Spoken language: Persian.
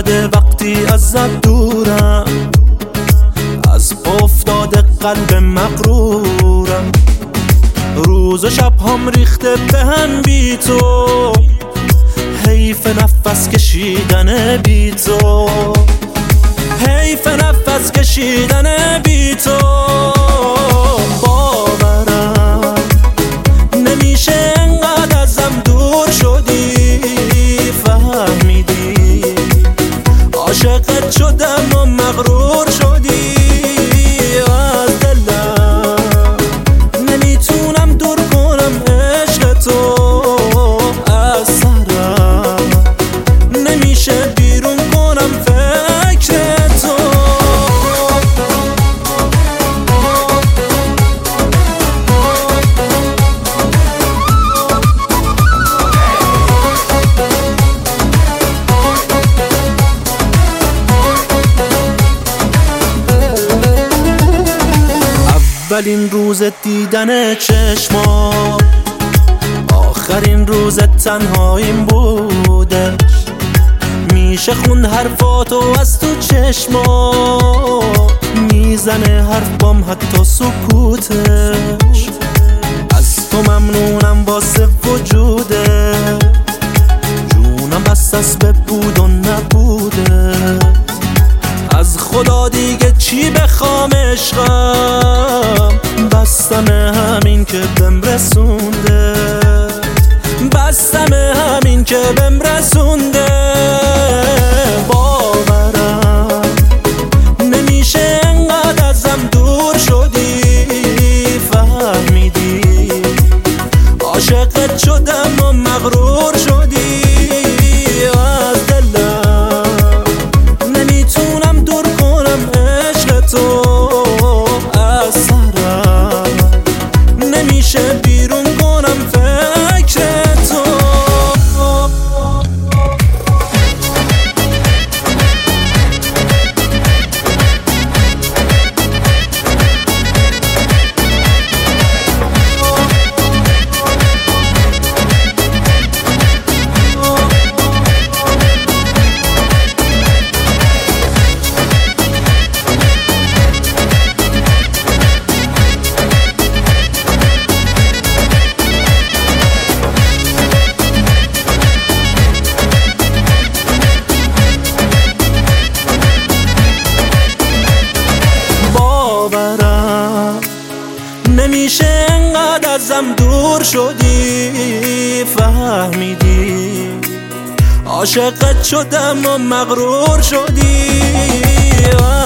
میاده وقتی ازت دورم، از پا افتاده قلب مغرورم. روز و شب هم ریخته بهم بی تو، حیف نفس کشیدن بی تو، حیف نفس کشیدن بی تو. باورم نمیشه انقدر ازم دور شدی، فهمیدی عاشقت شدم و مغرور شدی. از دلم نمیتونم دور کنم عشق تو، از سرم نمیشه بیرون کنم فکر تو. اولین روز دیدن چشما، آخرین روز تنهاییم بودش. میشه خوند حرفاتو از تو چشما، میزنه حرف بام حتی سکوتش. از تو ممنونم واسه وجوده، جونم بس از به بود و نبوده. از خدا دیگه چی بخوام عشقم، بستم همین که بهم رسونده، بستم همین که بهم رسونده. باورم نمیشه انقدر ازم دور شدی، فهمیدی عاشقت شدم و مغرور شدی. از دلم نمیتونم دور کنم عشق تو، از سرم نمیشه بیرون کنم فکر تو. نمیشه انقدر ازم دور شدی، فهمیدی عاشقت شدم و مغرور شدی.